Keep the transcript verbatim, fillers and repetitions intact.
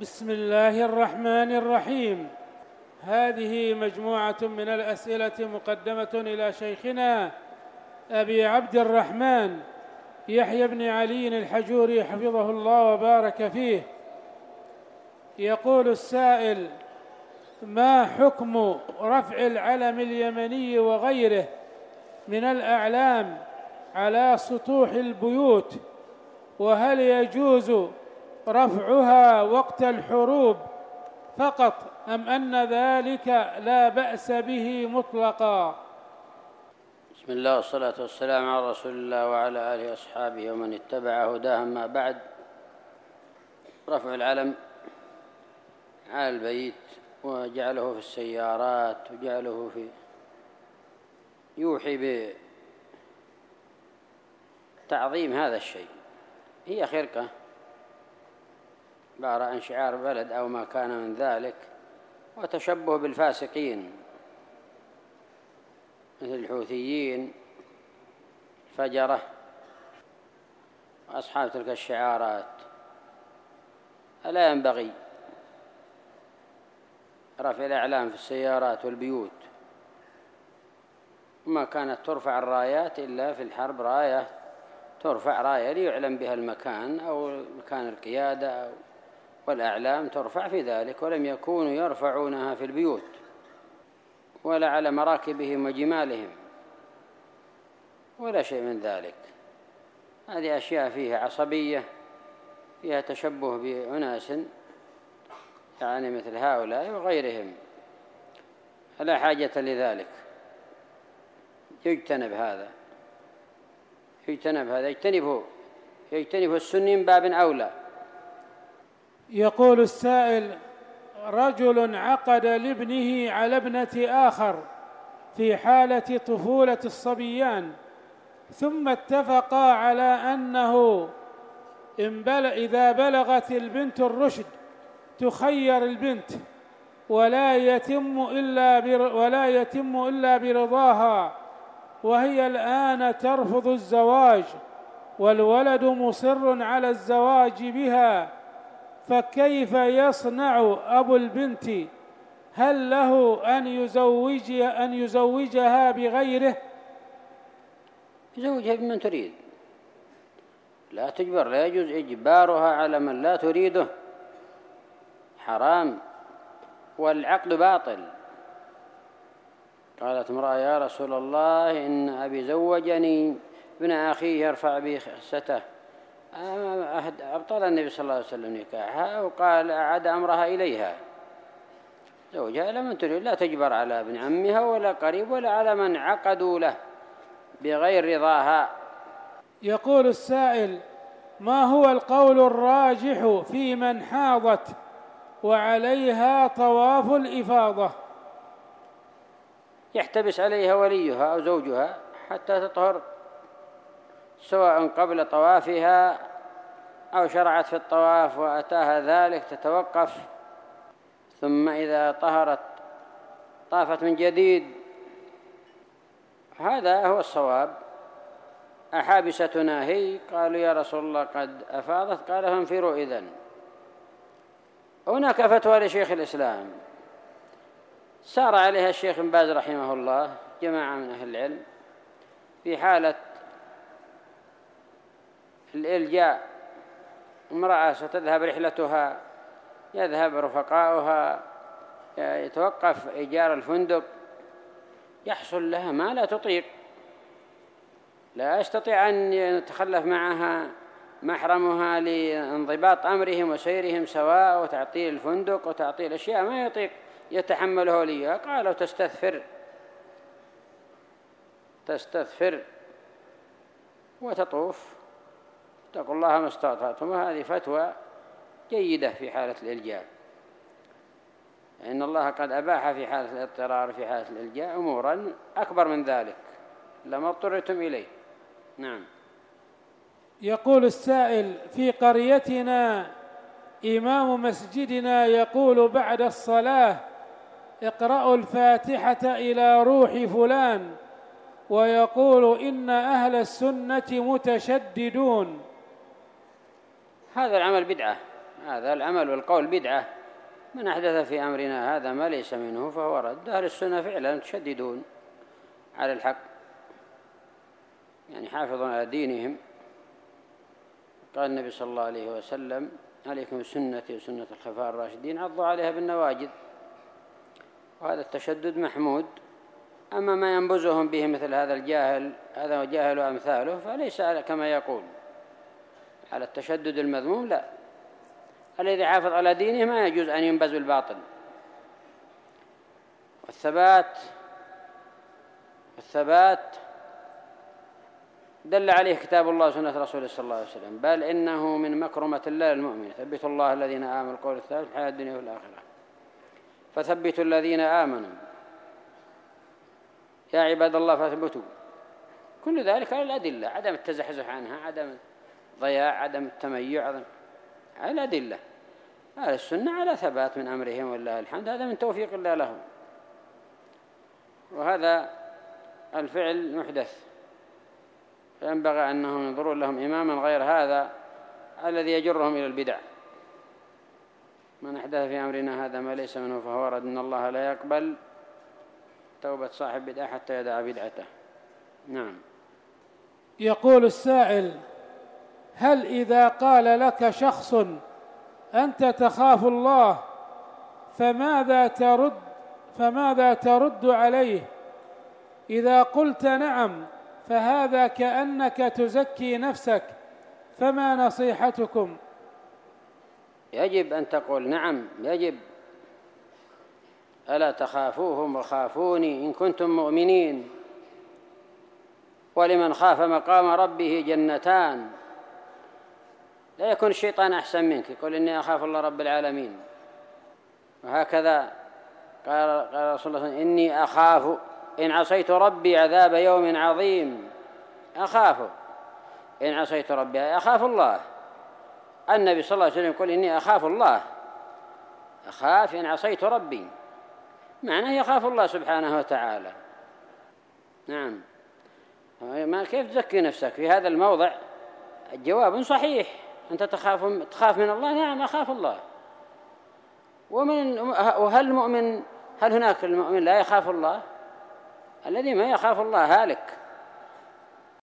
بسم الله الرحمن الرحيم. هذه مجموعة من الأسئلة مقدمة إلى شيخنا أبي عبد الرحمن يحيى بن علي الحجوري حفظه الله وبارك فيه. يقول السائل: ما حكم رفع العلم اليمني وغيره من الأعلام على سطوح البيوت؟ وهل يجوز رفعها وقت الحروب فقط أم أن ذلك لا بأس به مطلقا؟ بسم الله والصلاة والسلام على رسول الله وعلى آله وأصحابه ومن اتبع هداه. أما بعد، رفع العلم على البيت وجعله في السيارات وجعله في يوحي بتعظيم هذا الشيء. هي خرقة عبارة عن شعار بلد أو ما كان من ذلك، وتشبه بالفاسقين مثل الحوثيين فجرة وأصحاب تلك الشعارات. ألا ينبغي رفع الأعلام في السيارات والبيوت، وما كانت ترفع الرايات إلا في الحرب، راية ترفع راية ليعلم بها المكان أو مكان القيادة، والأعلام ترفع في ذلك، ولم يكونوا يرفعونها في البيوت ولا على مراكبهم وجمالهم ولا شيء من ذلك. هذه أشياء فيها عصبية، فيها تشبه بأناس يعني مثل هؤلاء وغيرهم، فلا حاجة لذلك. يجتنب هذا يجتنب هذا يجتنبه يجتنبه السني من باب أولى. يقول السائل: رجل عقد لابنه على ابنة آخر في حالة طفولة الصبيان، ثم اتفقا على أنه إذا بلغت البنت الرشد تخير البنت ولا يتم إلا ولا يتم إلا برضاها، وهي الآن ترفض الزواج والولد مصر على الزواج بها، فكيف يصنع أبو البنت؟ هل له أن يزوجها, أن يزوجها بغيره؟ يزوجها بمن تريد، لا تجبر، لا يجوز إجبارها على من لا تريده، حرام، والعقد باطل. قالت امرأة: يا رسول الله، إن أبي زوجني ابن أخيه يرفع بي خسته. أبطل النبي صلى الله عليه وسلم نكاحها وقال أعاد أمرها إليها. زوجها إلى من تريد، لا تجبر على ابن عمها ولا قريب ولا على من عقدوا له بغير رضاها. يقول السائل: ما هو القول الراجح في من حاضت وعليها طواف الإفاضة؟ يحتبس عليها وليها أو زوجها حتى تطهر، سواء قبل طوافها أو شرعت في الطواف وأتاها ذلك تتوقف، ثم إذا طهرت طافت من جديد. هذا هو الصواب. أحابستنا هي؟ قالوا: يا رسول الله قد أفاضت. قال: فانفروا إذن. هناك فتوى لشيخ الإسلام سار عليها الشيخ بن باز رحمه الله، جماعة من أهل العلم، في حالة الإلجاء، امرأة ستذهب رحلتها، يذهب رفقاؤها، يتوقف إيجار الفندق، يحصل لها ما لا تطيق، لا يستطيع أن يتخلف معها محرمها لانضباط أمرهم وسيرهم سواء، وتعطيل الفندق وتعطيل أشياء ما يطيق يتحمله وليها. قالوا: تستثفر تستثفر وتطوف، اتقوا الله ما استطعتم. وهذه فتوى جيدة في حالة الإلجاء، إن الله قد أباح في حالة الاضطرار في حالة الإلجاء أمورا أكبر من ذلك لما اضطررتم إليه. نعم. يقول السائل: في قريتنا إمام مسجدنا يقول بعد الصلاة: اقرأوا الفاتحة إلى روح فلان، ويقول إن أهل السنة متشددون. هذا العمل بدعة، هذا العمل والقول بدعة. من أحدث في أمرنا هذا ما ليس منه فهو رد. أهل السنة فعلا تشددون على الحق، يعني حافظون على دينهم. قال النبي صلى الله عليه وسلم: عليكم بسنتي وسنة الخلفاء الراشدين عضوا عليها بالنواجذ. وهذا التشدد محمود. أما ما ينبزهم به مثل هذا الجاهل، هذا جاهل أمثاله، فليس كما يقول على التشدد المذموم، لا. الذي حافظ على دينه ما يجوز أن ينبز بالباطل. والثبات الثبات دل عليه كتاب الله وسنة رسوله صلى الله عليه وسلم، بل إنه من مكرمة الله للمؤمن: ثبت الله الذين آمنوا القول الثابت في الحياة الدنيا والآخرة. فثبتوا الذين آمنوا يا عباد الله فاثبتوا. كل ذلك على الأدلة، عدم التزحزح عنها، عدم ضياع، عدم التميع، عدم على الأدلة. أهل السنة على ثبات من أمرهم والله الحمد، هذا من توفيق الله لهم. وهذا الفعل محدث، فينبغي أنهم ينظرون لهم إماما غير هذا الذي يجرهم إلى البدع. من أحدث في أمرنا هذا ما ليس منه فهو رد. إن الله لا يقبل توبة صاحب بدعة حتى يدع بدعته. نعم. يقول السائل: هل إذا قال لك شخص أنت تخاف الله فماذا ترد فماذا ترد عليه؟ إذا قلت نعم فهذا كأنك تزكي نفسك، فما نصيحتكم؟ يجب أن تقول نعم، يجب. ألا تخافوهم وخافوني إن كنتم مؤمنين. ولمن خاف مقام ربه جنتان. لا يكون الشيطان أحسن منك يقول إني أخاف الله رب العالمين. وهكذا قال قال رسول الله: إني أخاف إن عصيت ربي عذاب يوم عظيم. أخاف إن عصيت ربي، أخاف الله. النبي صلى الله عليه وسلم يقول: إني أخاف الله، أخاف إن عصيت ربي، معناه يخاف الله سبحانه وتعالى. نعم. ما كيف تزكي نفسك في هذا الموضع؟ الجواب صحيح. أنت تخاف تخاف من الله؟ نعم أخاف الله. ومن وهل المؤمن هل هناك المؤمن لا يخاف الله؟ الذي ما يخاف الله هالك.